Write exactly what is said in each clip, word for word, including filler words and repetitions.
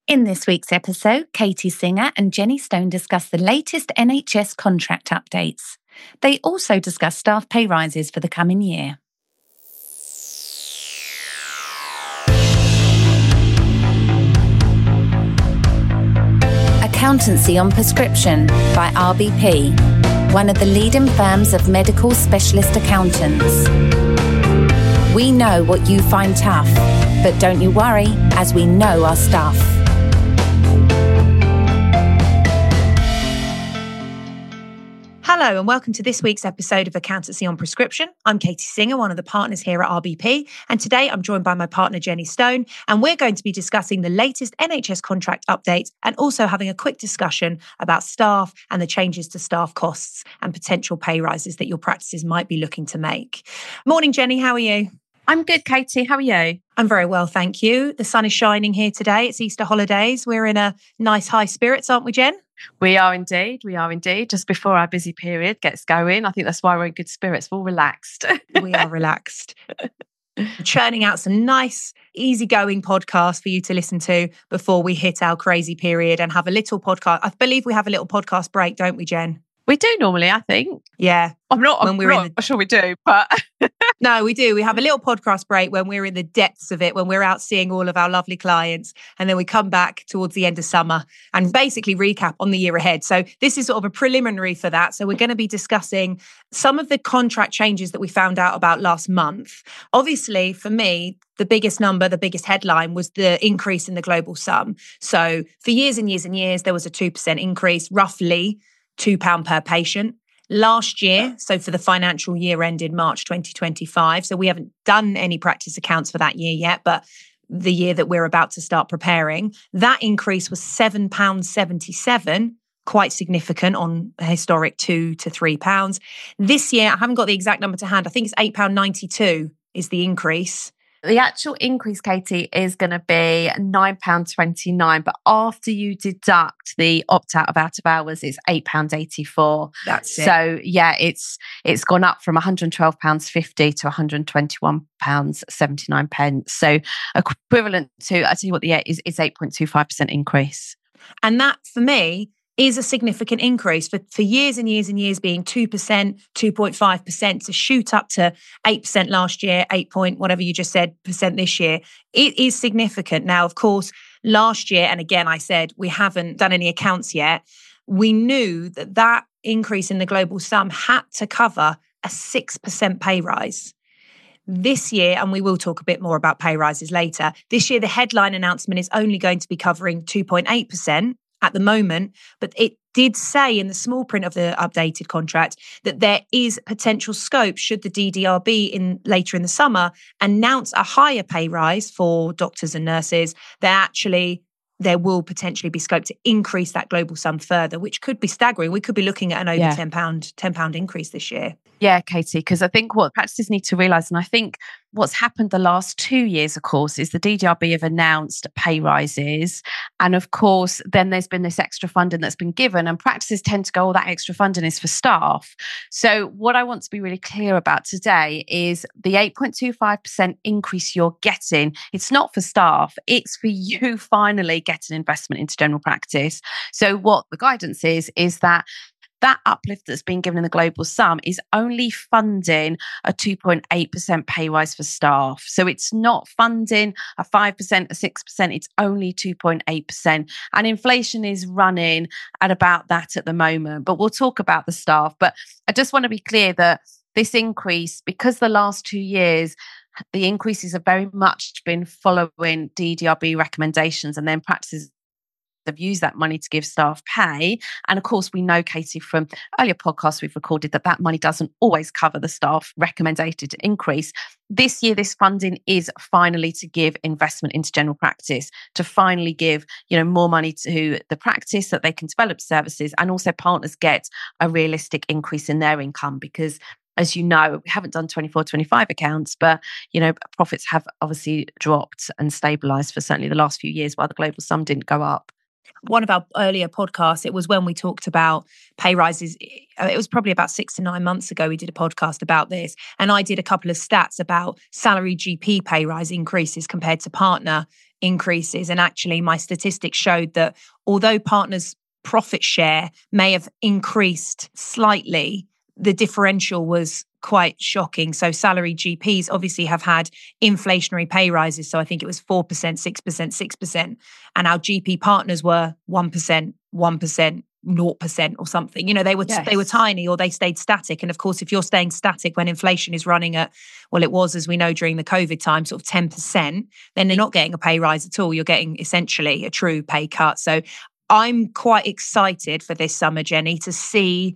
In this week's episode, Katie Singer and Jenny Stone discuss the latest N H S contract updates. They also discuss staff pay rises for the coming year. Accountancy on Prescription by R B P, one of the leading firms of medical specialist accountants. We know what you find tough, but don't you worry, as we know our stuff. Hello and welcome to this week's episode of Accountancy on Prescription. I'm Katie Singer, one of the partners here at R B P, and today I'm joined by my partner Jenny Stone, and we're going to be discussing the latest N H S contract updates and also having a quick discussion about staff and the changes to staff costs and potential pay rises that your practices might be looking to make. Morning, Jenny, how are you? I'm good, Katie. How are you? I'm very well, thank you. The sun is shining here today. It's Easter holidays. We're in a nice high spirits, aren't we, Jen? We are indeed. We are indeed. Just before our busy period gets going. I think that's why we're in good spirits. We're all relaxed. We are relaxed. Churning out some nice, easygoing podcasts for you to listen to before we hit our crazy period and have a little podcast. I believe we have a little podcast break, don't we, Jen? We do normally, I think. Yeah. I'm not, when I'm we're not in the... sure we do, but... No, we do. We have a little podcast break when we're in the depths of it, when we're out seeing all of our lovely clients. And then we come back towards the end of summer and basically recap on the year ahead. So this is sort of a preliminary for that. So we're going to be discussing some of the contract changes that we found out about last month. Obviously, for me, the biggest number, the biggest headline was the increase in the global sum. So for years and years and years, there was a two percent increase, roughly two pounds per patient. Last year, so for the financial year ended March twenty twenty-five, so we haven't done any practice accounts for that year yet, but the year that we're about to start preparing, that increase was seven pounds seventy-seven, quite significant on a historic two to three pounds. This year, I haven't got the exact number to hand, I think it's eight pounds ninety-two is the increase. The actual increase, Katie, is going to be nine pounds twenty-nine, but after you deduct the opt-out of out of hours, it's eight pounds eighty-four. That's it. So, yeah, it's it's gone up from one hundred twelve pounds fifty to one hundred twenty-one pounds seventy-nine. So, equivalent to, I tell you what, the is, is eight point two five percent increase. And that, for me, is a significant increase for, for years and years and years being two percent, two point five percent to shoot up to eight percent last year, eight point whatever you just said percent this year. It is significant. Now, of course, last year, and again, I said we haven't done any accounts yet, we knew that that increase in the global sum had to cover a six percent pay rise. This year, and we will talk a bit more about pay rises later, this year the headline announcement is only going to be covering two point eight percent. At the moment, but it did say in the small print of the updated contract that there is potential scope should the D D R B in later in the summer announce a higher pay rise for doctors and nurses, that actually there will potentially be scope to increase that global sum further, which could be staggering. We could be looking at an over yeah. ten pounds ten pounds increase this year. Yeah, Katie, because I think what practices need to realise, and I think what's happened the last two years, of course, is the D D R B have announced pay rises. And of course, then there's been this extra funding that's been given, and practices tend to go, oh, that extra funding is for staff. So what I want to be really clear about today is the eight point two five percent increase you're getting, it's not for staff, it's for you finally getting investment into general practice. So what the guidance is, is that that uplift that's been given in the global sum is only funding a two point eight percent pay rise for staff. So it's not funding a five percent, a six percent, it's only two point eight percent. And inflation is running at about that at the moment. But we'll talk about the staff. But I just want to be clear that this increase, because the last two years, the increases have very much been following D D R B recommendations, and then practices have used that money to give staff pay. And of course, we know, Katie, from earlier podcasts we've recorded, that that money doesn't always cover the staff recommended increase. This year, this funding is finally to give investment into general practice, to finally give, you know, more money to the practice that they can develop services, and also partners get a realistic increase in their income, because as you know, we haven't done twenty-four twenty-five accounts, but, you know, profits have obviously dropped and stabilised for certainly the last few years while the global sum didn't go up. One of our earlier podcasts, it was when we talked about pay rises. It was probably about six to nine months ago we did a podcast about this. And I did a couple of stats about salary G P pay rise increases compared to partner increases. And actually, my statistics showed that although partners' profit share may have increased slightly, the differential was quite shocking. So salary G Ps obviously have had inflationary pay rises. So I think it was four percent, six percent, six percent. And our G P partners were one percent, one percent, zero percent or something. You know, they were Yes. they were tiny, or they stayed static. And of course, if you're staying static when inflation is running at, well, it was, as we know, during the COVID time, sort of ten percent, then they're not getting a pay rise at all. You're getting essentially a true pay cut. So I'm quite excited for this summer, Jenny, to see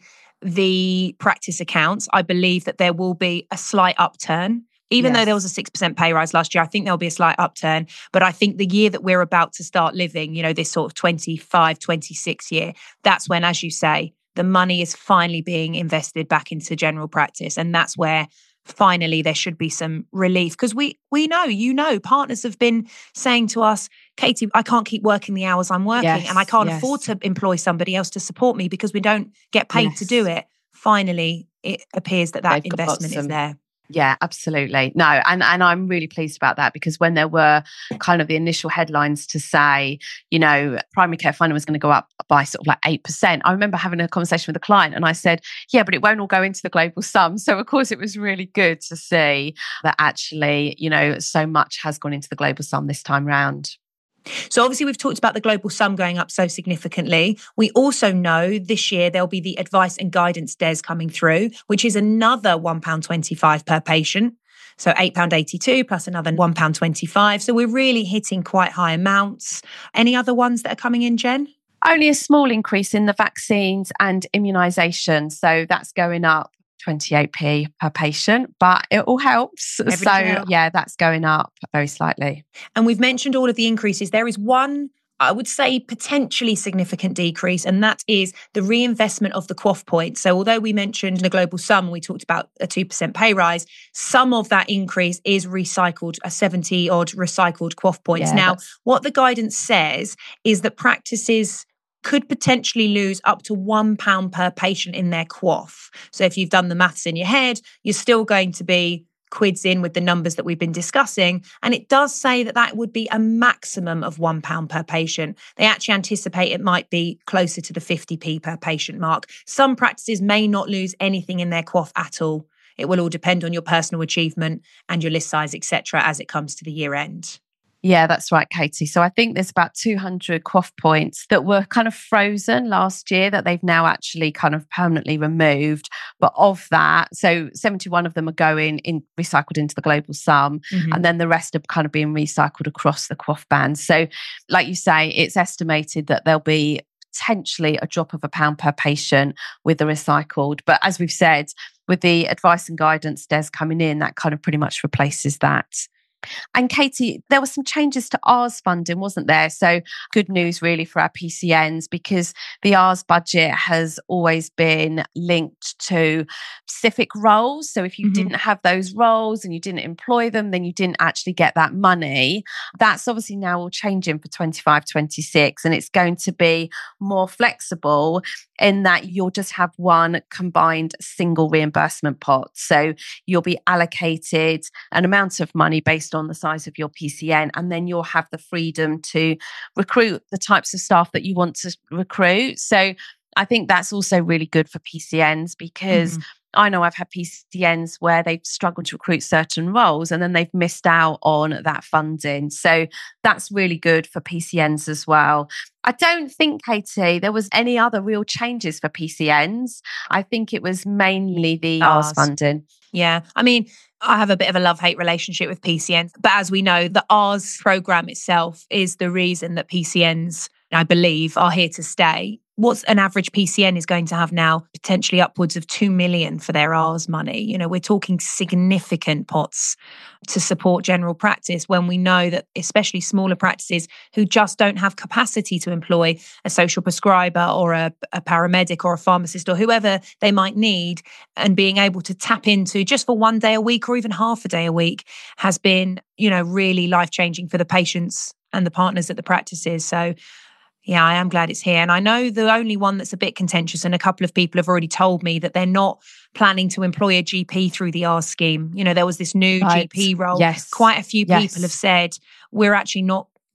the practice accounts. I believe that there will be a slight upturn. Even Yes. though there was a six percent pay rise last year, I think there'll be a slight upturn. But I think the year that we're about to start living, you know, this sort of twenty-five, twenty-six year, that's when, as you say, the money is finally being invested back into general practice. And that's where finally there should be some relief. Because we we know, you know, partners have been saying to us, Katie, I can't keep working the hours I'm working, Yes, and I can't yes. afford to employ somebody else to support me because we don't get paid Yes. to do it. Finally, it appears that that They've got investment is some- there. Yeah, absolutely. No, and and I'm really pleased about that, because when there were kind of the initial headlines to say, you know, primary care funding was going to go up by sort of like eight percent, I remember having a conversation with a client and I said, yeah, but it won't all go into the global sum. So of course it was really good to see that actually, you know, so much has gone into the global sum this time round. So obviously we've talked about the global sum going up so significantly. We also know this year there'll be the advice and guidance D E S coming through, which is another one pound twenty-five per patient. So eight pounds eighty-two plus another one pound twenty-five. So we're really hitting quite high amounts. Any other ones that are coming in, Jen? Only a small increase in the vaccines and immunisation. So that's going up twenty-eight p per patient, but it all helps. Every so help. yeah, that's going up very slightly. And we've mentioned all of the increases. There is one, I would say, potentially significant decrease, and that is the reinvestment of the Q O F point. So although we mentioned the global sum, we talked about a two percent pay rise, some of that increase is recycled, a seventy odd recycled Q O F points. Yeah, now, that's- what the guidance says is that practices could potentially lose up to one pound per patient in their Q O F. So if you've done the maths in your head, you're still going to be quids in with the numbers that we've been discussing. And it does say that that would be a maximum of one pound per patient. They actually anticipate it might be closer to the fifty p per patient mark. Some practices may not lose anything in their Q O F at all. It will all depend on your personal achievement and your list size, et cetera, as it comes to the year end. Yeah, that's right, Katie. So I think there's about two hundred Q O F points that were kind of frozen last year that they've now actually kind of permanently removed. But of that, so seventy-one of them are going in recycled into the global sum, Mm-hmm. and then the rest are kind of being recycled across the Q O F bands. So like you say, it's estimated that there'll be potentially a drop of a pound per patient with the recycled. But as we've said, with the advice and guidance D E S coming in, that kind of pretty much replaces that. And Katie, there were some changes to A R S funding, wasn't there? So good news really for our P C Ns, because the A R S budget has always been linked to specific roles. So if you Mhm. didn't have those roles and you didn't employ them, then you didn't actually get that money. That's obviously now all changing for twenty-five, twenty-six, and it's going to be more flexible in that you'll just have one combined single reimbursement pot. So you'll be allocated an amount of money based on the size of your P C N, and then you'll have the freedom to recruit the types of staff that you want to recruit. So I think that's also really good for P C Ns, because Mhm. I know I've had P C Ns where they've struggled to recruit certain roles and then they've missed out on that funding. So that's really good for P C Ns as well. I don't think, Katie, there was any other real changes for P C Ns. I think it was mainly the A R S A R S. funding. Yeah. I mean, I have a bit of a love-hate relationship with P C Ns. But as we know, the A R S program itself is the reason that P C Ns, I believe, are here to stay. What's an average P C N is going to have now potentially upwards of two million for their A R S money. You know, we're talking significant pots to support general practice, when we know that especially smaller practices who just don't have capacity to employ a social prescriber or a, a paramedic or a pharmacist or whoever they might need, and being able to tap into just for one day a week or even half a day a week has been, you know, really life-changing for the patients and the partners at the practices. So yeah, I am glad it's here. And I know the only one that's a bit contentious, and a couple of people have already told me that they're not planning to employ a G P through the A R S scheme. You know, there was this new Right. G P role. Yes. Quite a few Yes. people have said, we're actually not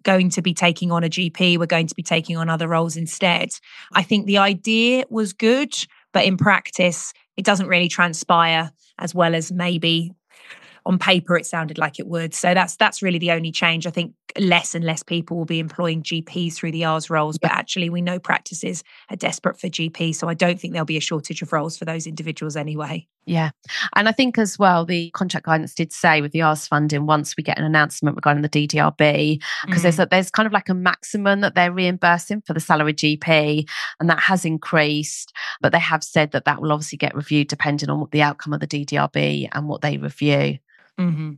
going to be taking on a G P, we're going to be taking on other roles instead. I think the idea was good, but in practice, it doesn't really transpire as well as maybe on paper it sounded like it would. So that's that's really the only change. I think less and less people will be employing G Ps through the A R S roles, but actually we know practices are desperate for G Ps. So I don't think there'll be a shortage of roles for those individuals anyway. Yeah. And I think as well, the contract guidance did say with the A R S funding, once we get an announcement regarding the D D R B, because mm. there's, a, there's kind of like a maximum that they're reimbursing for the salaried G P, and that has increased. But they have said that that will obviously get reviewed depending on what the outcome of the D D R B and what they review. Mm-hmm.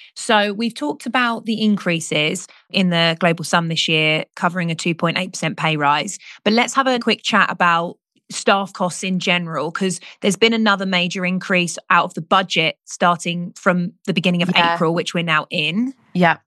So we've talked about the increases in the global sum this year, covering a two point eight percent pay rise. But let's have a quick chat about staff costs in general, because there's been another major increase out of the budget starting from the beginning of yeah. April, which we're now in. Yeah.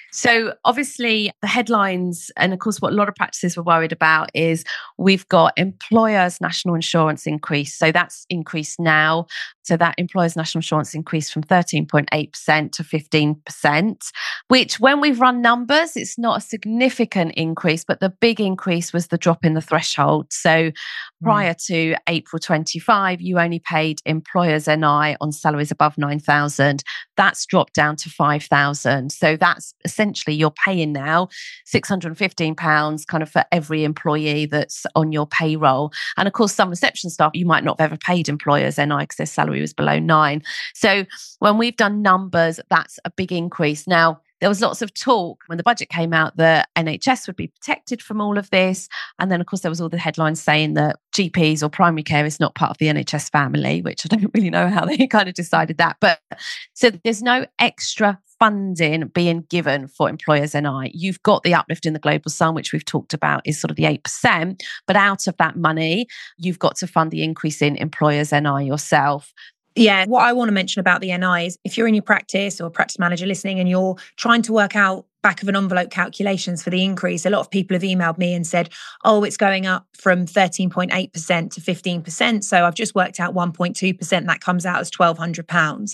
So obviously the headlines, and of course what a lot of practices were worried about is we've got employers' national insurance increase. So that's increased now. So that employers' national insurance increased from thirteen point eight percent to fifteen percent, which when we've run numbers, it's not a significant increase, but the big increase was the drop in the threshold. So prior mm. to April twenty-five, you only paid employers' N I on salaries above nine thousand. That's dropped down to five thousand. So that's essentially you're paying now six hundred fifteen pounds kind of for every employee that's on your payroll. And of course, some reception staff, you might not have ever paid employers N I because their salary was below nine. So when we've done numbers, that's a big increase. Now, there was lots of talk when the budget came out that N H S would be protected from all of this. And then, of course, there was all the headlines saying that G Ps or primary care is not part of the N H S family, which I don't really know how they kind of decided that. But so there's no extra funding being given for employers' N I. You've got the uplift in the global sum, which we've talked about is sort of the eight percent. But out of that money, you've got to fund the increase in employers' N I yourself. Yeah, what I want to mention about the N I is if you're in your practice or practice manager listening and you're trying to work out back of an envelope calculations for the increase, a lot of people have emailed me and said, oh, it's going up from thirteen point eight percent to fifteen percent. So I've just worked out one point two percent. That comes out as twelve hundred pounds.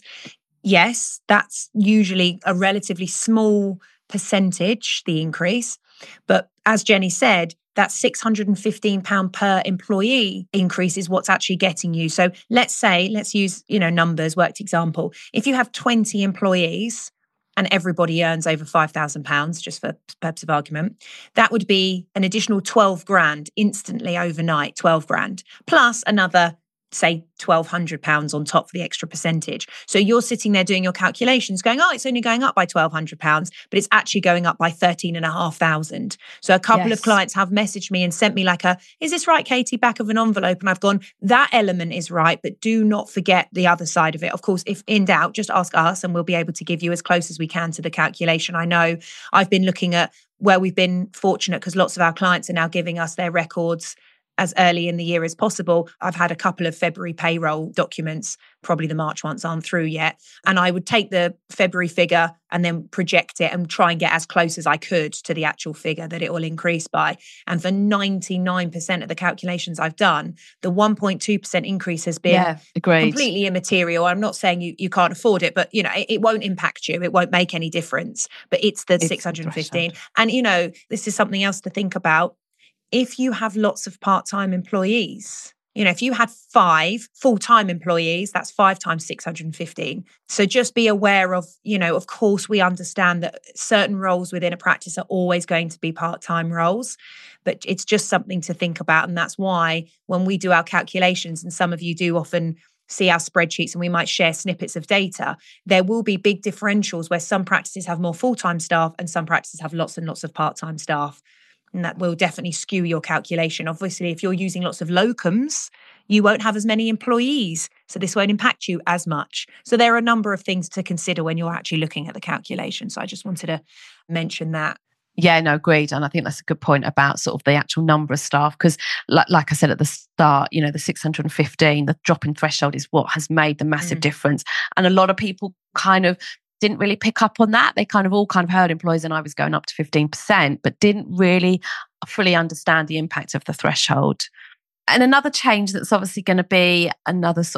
Yes, that's usually a relatively small percentage, the increase. But as Jenny said, that six hundred fifteen pounds per employee increase is what's actually getting you. So let's say, let's use, you know, numbers, worked example. If you have twenty employees and everybody earns over five thousand pounds, just for purpose of argument, that would be an additional twelve grand instantly overnight, twelve grand, plus another, say, twelve hundred pounds on top for the extra percentage. So you're sitting there doing your calculations going, oh, it's only going up by twelve hundred pounds, but it's actually going up by thirteen and a half thousand. So a couple yes. of clients have messaged me and sent me like a, is this right, Katie, back of an envelope? And I've gone, that element is right, but do not forget the other side of it. Of course, if in doubt, just ask us and we'll be able to give you as close as we can to the calculation. I know I've been looking at where we've been fortunate because lots of our clients are now giving us their records as early in the year as possible. I've had a couple of February payroll documents, probably the March ones aren't through yet. And I would take the February figure and then project it and try and get as close as I could to the actual figure that it will increase by. And for ninety-nine percent of the calculations I've done, the one point two percent increase has been yeah, completely immaterial. I'm not saying you, you can't afford it, but you know, it, it won't impact you. It won't make any difference. But it's the it's six hundred fifteen. And you know, this is something else to think about. If you have lots of part-time employees, you know, if you had five full-time employees, that's five times six hundred fifteen. So just be aware of, you know, of course, we understand that certain roles within a practice are always going to be part-time roles, but it's just something to think about. And that's why when we do our calculations, and some of you do often see our spreadsheets and we might share snippets of data, there will be big differentials where some practices have more full-time staff and some practices have lots and lots of part-time staff. And that will definitely skew your calculation. Obviously, if you're using lots of locums, you won't have as many employees. So this won't impact you as much. So there are a number of things to consider when you're actually looking at the calculation. So I just wanted to mention that. Yeah, no, agreed. And I think that's a good point about sort of the actual number of staff. Because like, like I said at the start, you know, the six hundred fifteen, the drop in threshold is what has made the massive mm. difference. And a lot of people kind of didn't really pick up on that. They kind of all kind of heard employers and I was going up to fifteen percent, but didn't really fully understand the impact of the threshold. And another change that's obviously going to be another sort of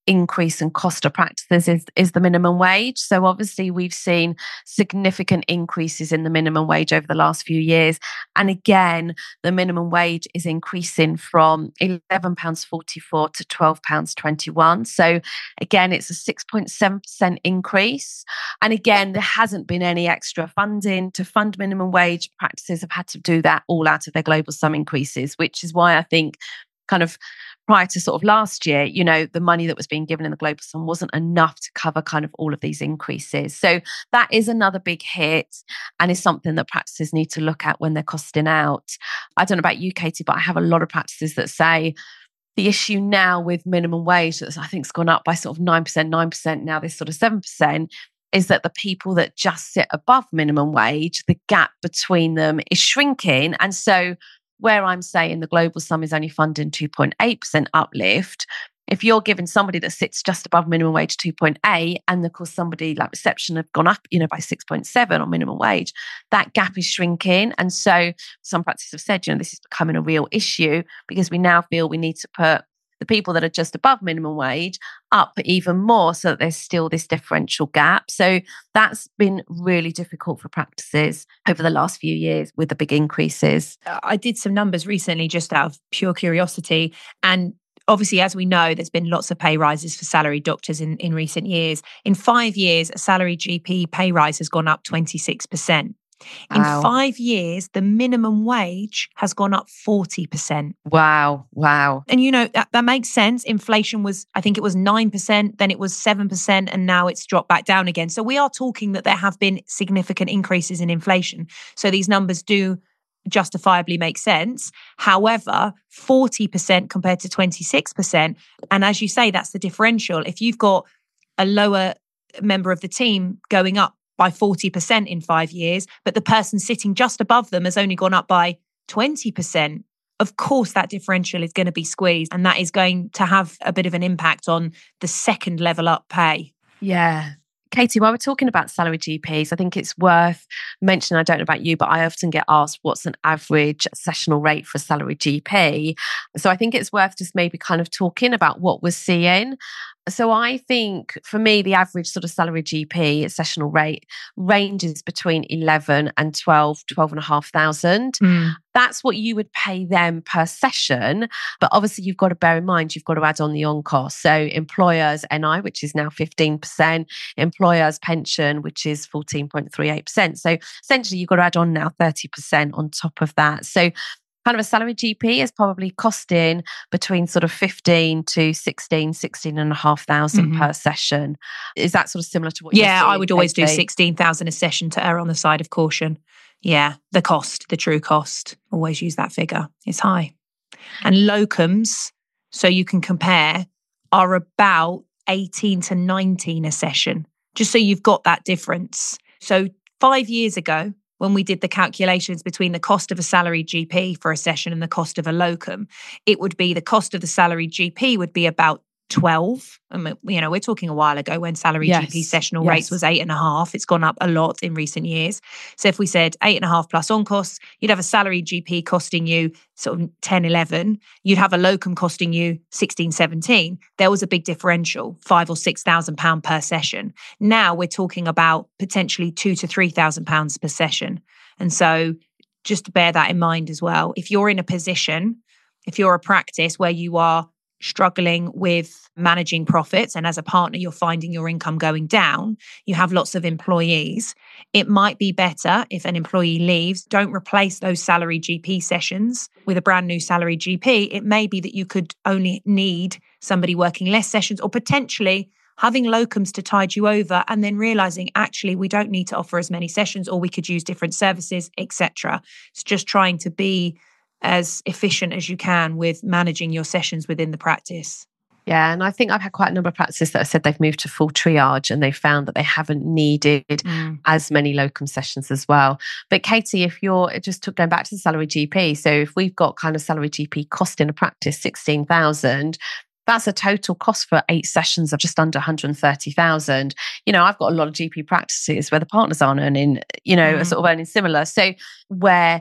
increase and cost of practices is, is the minimum wage. So obviously we've seen significant increases in the minimum wage over the last few years. And again, the minimum wage is increasing from eleven pounds forty-four to twelve pounds twenty-one. So again, it's a six point seven percent increase. And again, there hasn't been any extra funding to fund minimum wage. Practices have had to do that all out of their global sum increases, which is why I think kind of prior to sort of last year, you know, the money that was being given in the global sum wasn't enough to cover kind of all of these increases. So that is another big hit and is something that practices need to look at when they're costing out. I don't know about you, Katie, but I have a lot of practices that say the issue now with minimum wage, that I think has gone up by sort of nine percent, nine percent, now this sort of seven percent, is that the people that just sit above minimum wage, the gap between them is shrinking. And so where I'm saying the global sum is only funding two point eight percent uplift, if you're giving somebody that sits just above minimum wage two point eight, and of course somebody like reception have gone up, you know, by six point seven on minimum wage, that gap is shrinking. And so some practices have said, you know, this is becoming a real issue because we now feel we need to put the people that are just above minimum wage up even more so that there's still this differential gap. So that's been really difficult for practices over the last few years with the big increases. I did some numbers recently just out of pure curiosity. And obviously, as we know, there's been lots of pay rises for salaried doctors in, in recent years. In five years, a salaried G P pay rise has gone up twenty-six percent. In Wow. five years, the minimum wage has gone up forty percent. Wow. Wow. And, you know, that, that makes sense. Inflation was, I think it was nine percent, then it was seven percent, and now it's dropped back down again. So we are talking that there have been significant increases in inflation. So these numbers do justifiably make sense. However, forty percent compared to twenty-six percent. And as you say, that's the differential. If you've got a lower member of the team going up by forty percent in five years, but the person sitting just above them has only gone up by twenty percent. Of course, that differential is going to be squeezed, and that is going to have a bit of an impact on the second level up pay. Yeah. Katie, while we're talking about salary G Ps, I think it's worth mentioning, I don't know about you, but I often get asked what's an average sessional rate for a salary G P. So I think it's worth just maybe kind of talking about what we're seeing. So I think for me, the average sort of salary G P sessional rate ranges between eleven and twelve, twelve and a half thousand. Mm. That's what you would pay them per session. But obviously you've got to bear in mind, you've got to add on the on cost. So employers N I, which is now fifteen percent, employers pension, which is fourteen point three eight percent. So essentially you've got to add on now thirty percent on top of that. So kind of a salary G P is probably costing between sort of fifteen to sixteen, sixteen and a half thousand Mm-hmm. per session. Is that sort of similar to what Yeah, you're seeing, I would always Katie? do sixteen thousand a session to err on the side of caution. Yeah, the cost, the true cost, always use that figure. It's high. And locums, so you can compare, are about eighteen to nineteen a session, just so you've got that difference. So five years ago, when we did the calculations between the cost of a salaried G P for a session and the cost of a locum, it would be the cost of the salaried G P would be about twelve. I mean, you know, we're talking a while ago when salary Yes, G P sessional yes. rates was eight and a half. It's gone up a lot in recent years. So if we said eight and a half plus on costs, you'd have a salary G P costing you sort of ten, eleven. You'd have a locum costing you sixteen, seventeen. There was a big differential, five or six thousand pound per session. Now we're talking about potentially two to three thousand pounds per session. And so just to bear that in mind as well. If you're in a position, if you're a practice where you are struggling with managing profits, and as a partner, you're finding your income going down, you have lots of employees, it might be better if an employee leaves, don't replace those salary G P sessions with a brand new salary G P. It may be that you could only need somebody working less sessions, or potentially having locums to tide you over, and then realizing actually we don't need to offer as many sessions, or we could use different services, et cetera. It's just trying to be as efficient as you can with managing your sessions within the practice. Yeah, and I think I've had quite a number of practices that have said they've moved to full triage and they found that they haven't needed mm. as many locum sessions as well. But Katie, if you're just took, going back to the salary G P, so if we've got kind of salary G P cost in a practice sixteen thousand, that's a total cost for eight sessions of just under one hundred thirty thousand. You know, I've got a lot of G P practices where the partners aren't earning, you know, mm. are sort of earning similar. So where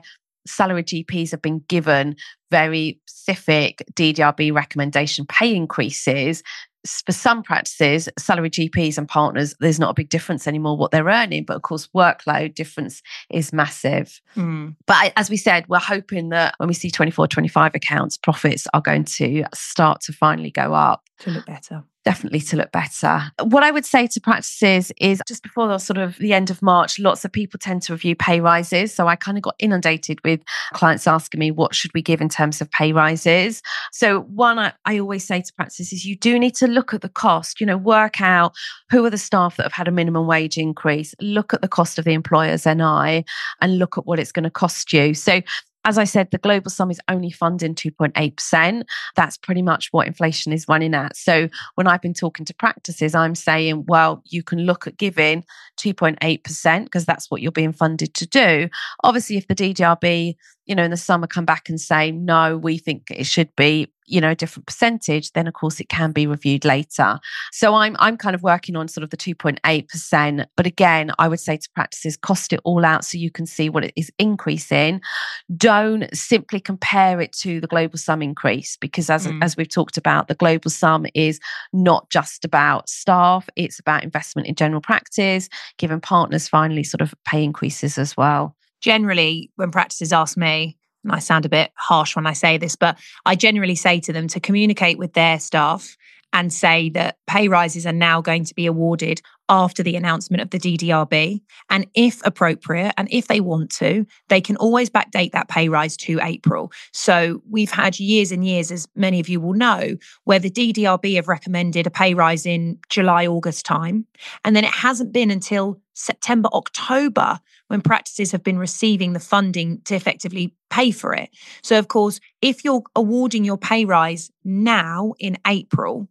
salaried G Ps have been given very specific D D R B recommendation pay increases. For some practices, salaried G Ps and partners, there's not a big difference anymore what they're earning. But of course, workload difference is massive. Mm. But as we said, we're hoping that when we see twenty-four, twenty-five accounts, profits are going to start to finally go up. To look better. Definitely to look better. What I would say to practices is just before the sort of the end of March, lots of people tend to review pay rises. So I kind of got inundated with clients asking me, what should we give in terms of pay rises? So one, I, I always say to practices is you do need to look at the cost, you know, work out who are the staff that have had a minimum wage increase, look at the cost of the employer's N I and look at what it's going to cost you. So as I said, the global sum is only funding two point eight percent. That's pretty much what inflation is running at. So when I've been talking to practices, I'm saying, well, you can look at giving two point eight percent because that's what you're being funded to do. Obviously, if the D D R B, you know, in the summer come back and say, no, we think it should be, you know, a different percentage, then of course it can be reviewed later. So I'm I'm kind of working on sort of the two point eight percent. But again, I would say to practices, cost it all out so you can see what it is increasing. Don't simply compare it to the global sum increase because as, mm. as we've talked about, the global sum is not just about staff, it's about investment in general practice, giving partners finally sort of pay increases as well. Generally, when practices ask me, and I sound a bit harsh when I say this, but I generally say to them to communicate with their staff and say that pay rises are now going to be awarded after the announcement of the D D R B. And if appropriate, and if they want to, they can always backdate that pay rise to April. So we've had years and years, as many of you will know, where the D D R B have recommended a pay rise in July, August time. And then it hasn't been until September, October when practices have been receiving the funding to effectively pay for it. So of course, if you're awarding your pay rise now in April,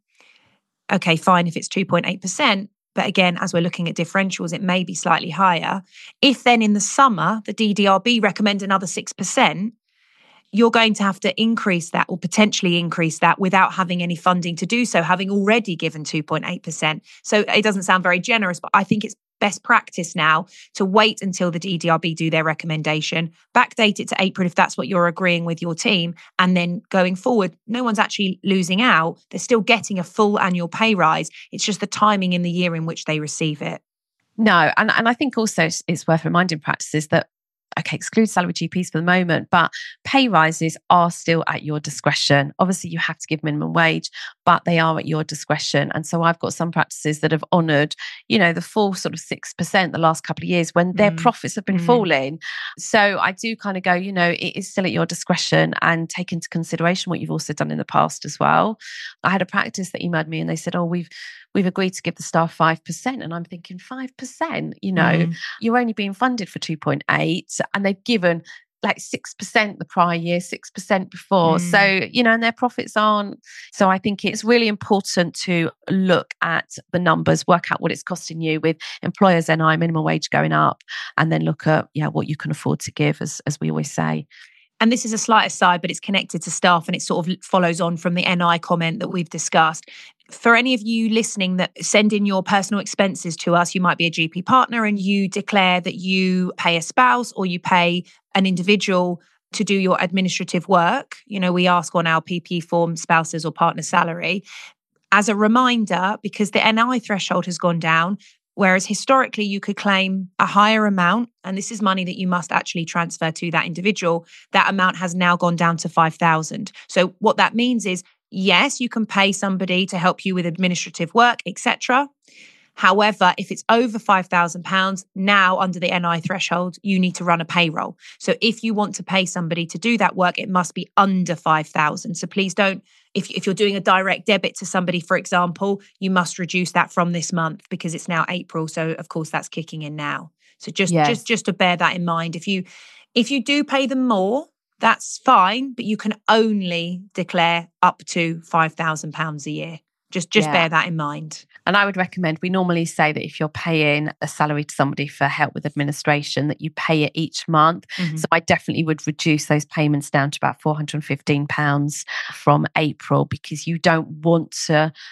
okay, fine if it's two point eight percent. But again, as we're looking at differentials, it may be slightly higher. If then in the summer, the D D R B recommend another six percent, you're going to have to increase that or potentially increase that without having any funding to do so, having already given two point eight percent. So it doesn't sound very generous, but I think it's best practice now to wait until the D D R B do their recommendation, backdate it to April if that's what you're agreeing with your team, and then going forward, no one's actually losing out. They're still getting a full annual pay rise. It's just the timing in the year in which they receive it. No, and, and I think also it's worth reminding practices that okay, exclude salaried G Ps for the moment, but pay rises are still at your discretion. Obviously, you have to give minimum wage, but they are at your discretion. And so I've got some practices that have honoured, you know, the full sort of six percent the last couple of years when their mm. profits have been mm. falling. So I do kind of go, you know, it is still at your discretion and take into consideration what you've also done in the past as well. I had a practice that emailed me and they said, oh, we've We've agreed to give the staff five percent. And I'm thinking five percent, you know, mm. you're only being funded for two point eight and they've given like six percent the prior year, six percent before. Mm. So, you know, and their profits aren't. So I think it's really important to look at the numbers, work out what it's costing you with employers' N I, minimum wage going up, and then look at, yeah, what you can afford to give, as, as we always say. And this is a slight aside, but it's connected to staff and it sort of follows on from the N I comment that we've discussed. For any of you listening that send in your personal expenses to us, you might be a G P partner and you declare that you pay a spouse or you pay an individual to do your administrative work. You know, we ask on our P P form spouses or partner salary. As a reminder, because the N I threshold has gone down, whereas historically you could claim a higher amount, and this is money that you must actually transfer to that individual, that amount has now gone down to five thousand. So what that means is, yes, you can pay somebody to help you with administrative work, et cetera. However, if it's over five thousand pounds, now under the N I threshold, you need to run a payroll. So if you want to pay somebody to do that work, it must be under five thousand. So please don't, if, if you're doing a direct debit to somebody, for example, you must reduce that from this month because it's now April. So of course that's kicking in now. So just, yes. just, just to bear that in mind. If you, if you do pay them more, that's fine, but you can only declare up to five thousand pounds a year. Just just yeah. bear that in mind. And I would recommend, we normally say that if you're paying a salary to somebody for help with administration, that you pay it each month. Mm-hmm. So I definitely would reduce those payments down to about four hundred fifteen pounds from April, because you don't want to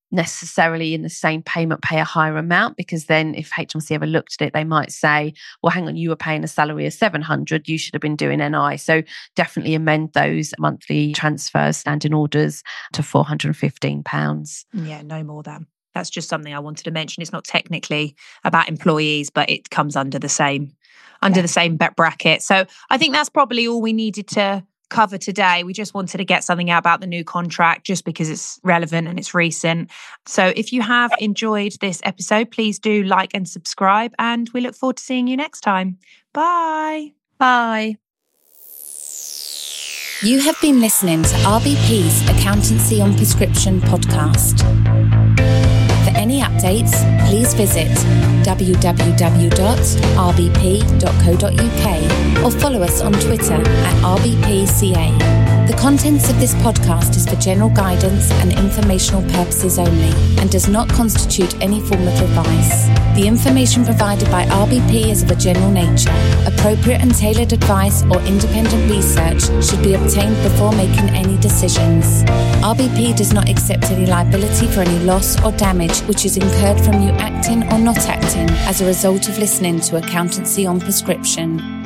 necessarily in the same payment pay a higher amount, because then if H M R C ever looked at it, they might say, well, hang on, you were paying a salary of seven hundred, you should have been doing N I. So definitely amend those monthly transfers, standing orders to four hundred fifteen pounds. Yeah, no more than. That's just something I wanted to mention. It's not technically about employees, but it comes under the same under yeah. the same bracket. So I think that's probably all we needed to cover today. We just wanted to get something out about the new contract just because it's relevant and it's recent. So if you have enjoyed this episode, please do like and subscribe, and we look forward to seeing you next time. Bye. Bye. You have been listening to R B P's Accountancy on Prescription podcast. For any updates, please visit w w w dot r b p dot co dot u k or follow us on Twitter at R B P C A. The contents of this podcast is for general guidance and informational purposes only and does not constitute any form of advice. The information provided by R B P is of a general nature. Appropriate and tailored advice or independent research should be obtained before making any decisions. R B P does not accept any liability for any loss or damage which is incurred from you acting or not acting as a result of listening to Accountancy on Prescription.